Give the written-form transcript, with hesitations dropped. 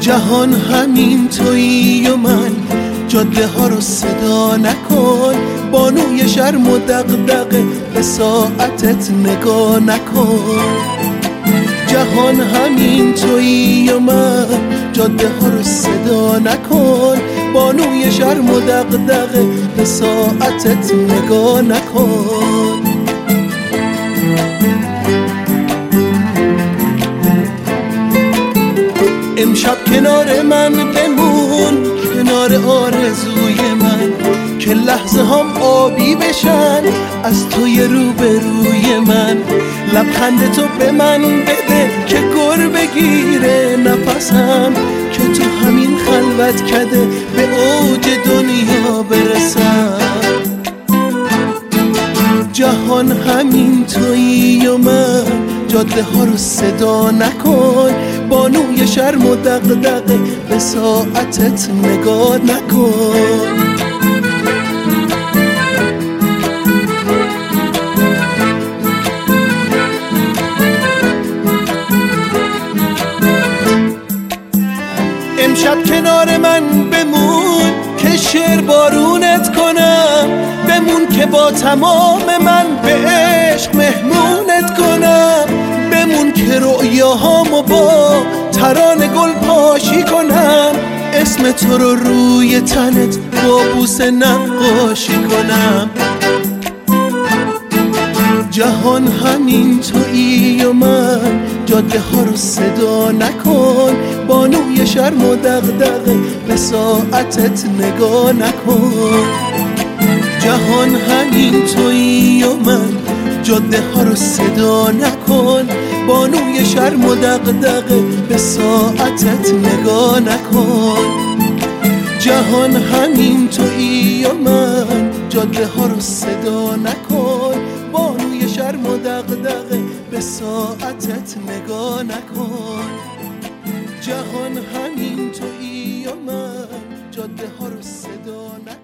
جهان همین تویی و من، جاده ها رو صدا نکن، بانوی شرم و دغدغه به ساعتت نگاه نکن. جهان همین تویی و من، جاده ها رو صدا نکن، بانوی شرم و دغدغه به ساعتت نگاه نکن. امشب کنار من بمون، کنار آرزوی من، که لحظه هم آبی بشن از توی روبروی من. لبخند تو به من بده که گر بگیره نفسم، که تو همین خلوت کده به اوج دنیا برسم. جهان همین تویی و من، جاده ها رو صدا نکن، بانوی شرم و دغدغه به ساعتت نگاه نکن. امشب کنار من بمون که شعر بارونت کنم، بمون که با تمام من به عشق مهمونت کنم، بمون که رؤیاهامو با ترانه گل پاشی کنم، اسم تو رو روی تنت با بوسه نقاشی کنم. جهان همین تویی و من، جاده ها رو صدا نکن، بانوی شرم و دغدغه به ساعتت نگاه نکن. جهان همین تویی و من، جاده ها رو صدا نکن، بانوی شرم و دغدغه به ساعتت نگاه نکن. جهان همین تویی و من، جاده ها رو صدا نکن، بانوی شرم و دغدغه به ساعتت نگاه نکن. جهان همین تویی و من، جاده ها رو صدا نکن.